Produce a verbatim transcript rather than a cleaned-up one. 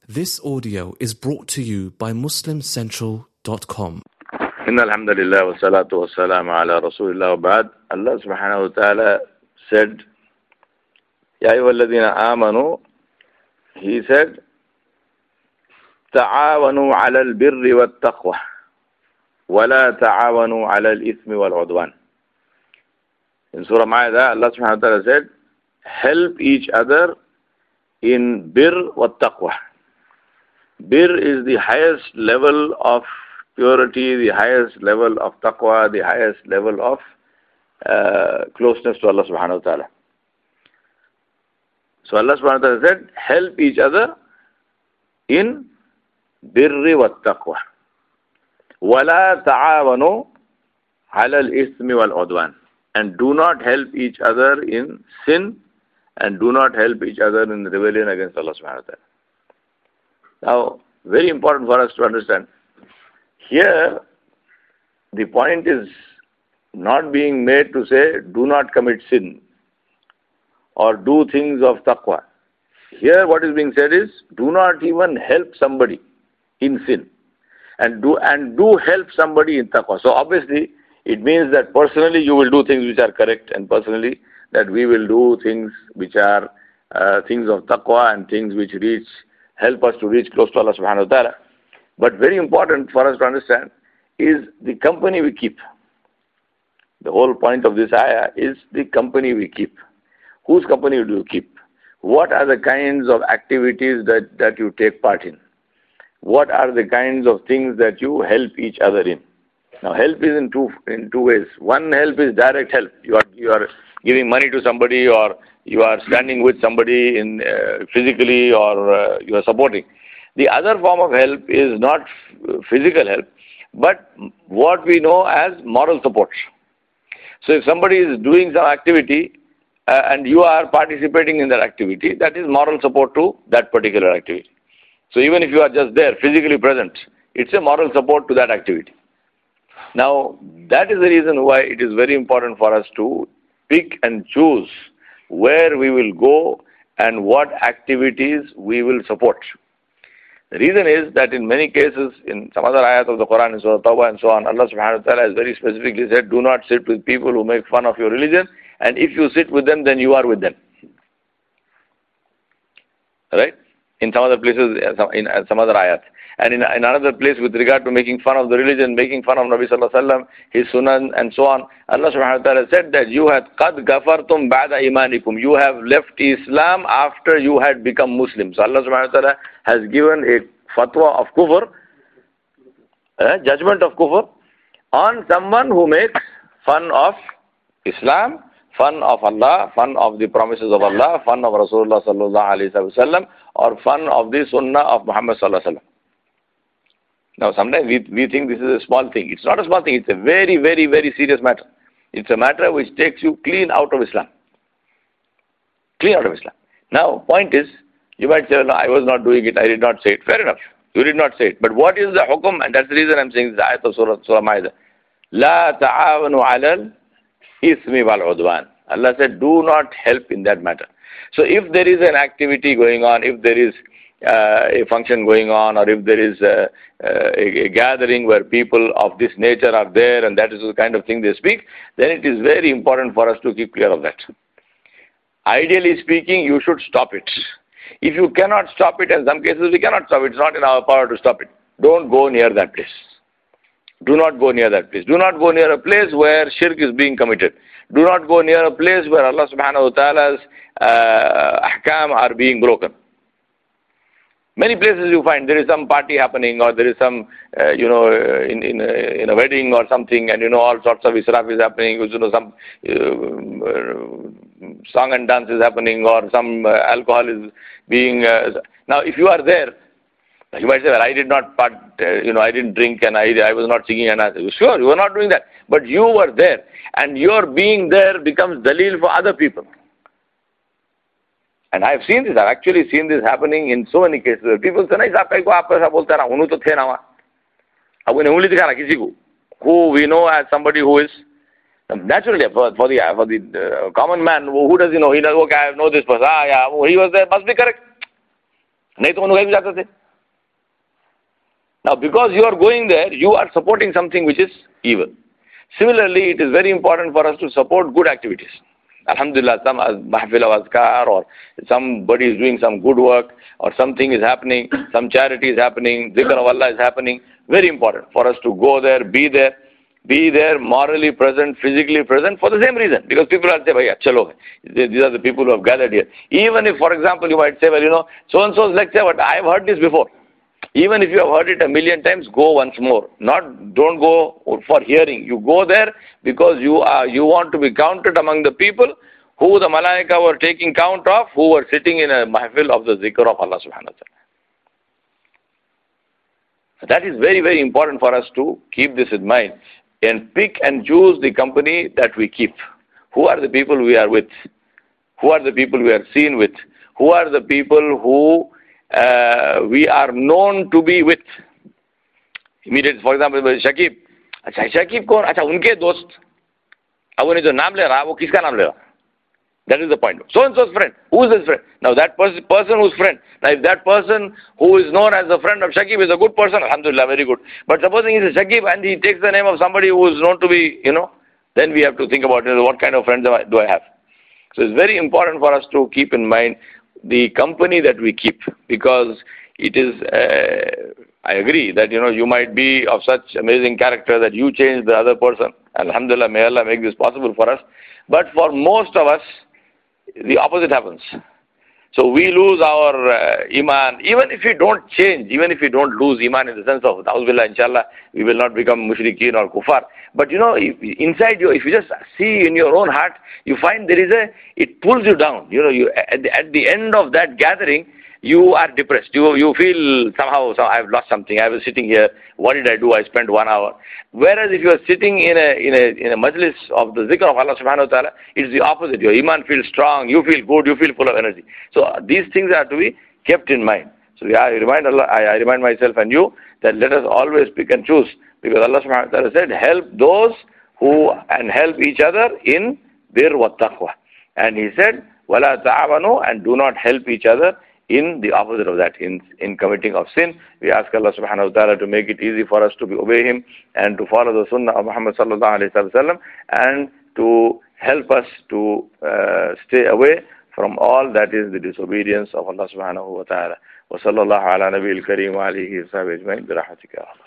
This audio is brought to you by Muslim Central dot com. Inna alhamdulillah wa salatu wa salam ala rasulillah wa ba'd. Allah subhanahu wa ta'ala said, Ya ayyuhalladhina amanu, He said, Ta'awanu ala al-birri wa taqwa, wa la ta'awanu ala al-ithmi wal udwan. In Surah Ma'idah, Allah subhanahu wa ta'ala said, help each other in birr wa taqwa. Bir is the highest level of purity, the highest level of taqwa, the highest level of uh, closeness to Allah subhanahu wa ta'ala. So Allah subhanahu wa ta'ala said, help each other in birri wa taqwa. وَلَا تَعَاوَنُوا عَلَى الْإِثْمِ وَالْعُدْوَانِ. And do not help each other in sin, and do not help each other in rebellion against Allah subhanahu wa ta'ala. Now, very important for us to understand, here the point is not being made to say, do not commit sin or do things of taqwa. Here what is being said is, do not even help somebody in sin, and do and do help somebody in taqwa. So obviously, it means that personally you will do things which are correct, and personally that we will do things which are uh, things of taqwa and things which reach help us to reach close to Allah subhanahu wa ta'ala. But very important for us to understand is the company we keep. The whole point of this ayah is the company we keep. Whose company do you keep? What are the kinds of activities that, that you take part in? What are the kinds of things that you help each other in? Now help is in two in two ways. One help is direct help. You are you are giving money to somebody, or you are standing with somebody in uh, physically, or uh, you are supporting. The other form of help is not f- physical help, but what we know as moral support. So if somebody is doing some activity uh, and you are participating in that activity, that is moral support to that particular activity. So even if you are just there, physically present, it's a moral support to that activity. Now, that is the reason why it is very important for us to pick and choose where we will go and what activities we will support. The reason is that in many cases, in some other ayat of the Quran, in Surah Tawbah and so on, Allah subhanahu wa ta'ala has very specifically said, do not sit with people who make fun of your religion, and if you sit with them, then you are with them. Right? In some other places, in some other ayat. And in, in another place with regard to making fun of the religion, making fun of Nabi sallallahu alaihi wasallam, his sunan and so on, Allah subhanahu wa ta'ala said that you had qad gafartum ba'da imanikum. You have left Islam after you had become Muslim. So Allah subhanahu wa ta'ala has given a fatwa of kufr, a judgment of kufr, on someone who makes fun of Islam, fun of Allah, fun of the promises of Allah, fun of Rasulullah sallallahu alaihi wasallam, or fun of the sunnah of Muhammad sallallahu alaihi wasallam. Now, sometimes we, we think this is a small thing. It's not a small thing. It's a very, very, very serious matter. It's a matter which takes you clean out of Islam. Clean out of Islam. Now, point is, you might say, no, I was not doing it. I did not say it. Fair enough. You did not say it. But what is the hukum? And that's the reason I'm saying this ayat of Surah, Surah Ma'idah. La ta'awanu alal ismi wal udwan. Allah said, do not help in that matter. So if there is an activity going on, if there is Uh, a function going on, or if there is a, a, a gathering where people of this nature are there, and that is the kind of thing they speak, then it is very important for us to keep clear of that. Ideally speaking, you should stop it. If you cannot stop it, in some cases we cannot stop it, it's not in our power to stop it. Don't go near that place. Do not go near that place. Do not go near a place where shirk is being committed. Do not go near a place where Allah subhanahu wa ta'ala's uh, ahkam are being broken. Many places you find there is some party happening, or there is some, uh, you know, in in a, in a wedding or something, and you know all sorts of israf is happening. You know, some uh, song and dance is happening, or some uh, alcohol is being. Uh, now, if you are there, you might say, "Well, I did not part, uh, you know, I didn't drink, and I I was not singing." And I say, "Sure, you were not doing that, but you were there, and your being there becomes dalil for other people." And I've seen this, I've actually seen this happening in so many cases. People say, "Nahi sahab, kaiko aap aisa bolte na, unu to the na wa." Ab unhe ungli dikha raha kisi ko, who we know as somebody who is naturally for, for the for the uh, common man, who does he know? He does, okay, I know this person. Ah, yeah, he was there, must be correct. नहीं तो उन्होंने भी जाते थे. Now, because you are going there, you are supporting something which is evil. Similarly, it is very important for us to support good activities. Alhamdulillah, some mahfil of azkar, or somebody is doing some good work, or something is happening, some charity is happening, dhikr of Allah is happening. Very important for us to go there, be there, be there, morally present, physically present, for the same reason. Because people are saying, chalo, these are the people who have gathered here. Even if, for example, you might say, well, you know, so-and-so's lecture, but I have heard this before. Even if you have heard it a million times, go once more. Not, don't go for hearing. You go there because you are, you want to be counted among the people who the malaika were taking count of, who were sitting in a mahfil of the zikr of Allah subhanahu wa ta'ala. That is very, very important for us to keep this in mind and pick and choose the company that we keep. Who are the people we are with? Who are the people we are seen with? Who are the people who Uh, we are known to be with? Immediately, for example, Shakib. अच्छा Shakib कौन? अच्छा उनके दोस्त. अब उन्हें जो नाम ले रहा, वो किसका नाम ले रहा? That is the point. So and so's friend. Who is his friend? Now that pers person who's friend. Now if that person who is known as the friend of Shakib is a good person, alhamdulillah, very good. But supposing he's a Shakib and he takes the name of somebody who is known to be, you know, then we have to think about, you know, what kind of friends do I, do I have? So it's very important for us to keep in mind the company that we keep, because it is, uh, I agree that, you know, you might be of such amazing character that you change the other person. Alhamdulillah, may Allah make this possible for us. But for most of us, the opposite happens. So we lose our uh, iman, even if we don't change, even if we don't lose iman in the sense of, Ta'awzubillah, inshallah, we will not become mushrikeen or kuffar. But you know, if, inside you, if you just see in your own heart, you find there is a, it pulls you down. You know, you at the, at the end of that gathering, you are depressed. You you feel somehow, so I've lost something. I was sitting here. What did I do? I spent one hour. Whereas if you are sitting in a in a in a majlis of the zikr of Allah subhanahu wa ta'ala, it's the opposite. Your iman feels strong. You feel good. You feel full of energy. So uh, these things are to be kept in mind. So yeah, I remind Allah, I, I remind myself and you that let us always pick and choose, because Allah subhanahu wa ta'ala said, help those who and help each other in birr wa taqwa. And He said, wala ta'awanu, and do not help each other in the opposite of that, in in committing of sin. We ask Allah subhanahu wa ta'ala to make it easy for us to obey Him and to follow the sunnah of Muhammad sallallahu alayhi wa sallam, and to help us to uh, stay away from all that is the disobedience of Allah subhanahu wa ta'ala. Wa sallallahu ala nabiyil kareem wa alihi wa sahbihi ajma'in bi rahmatika.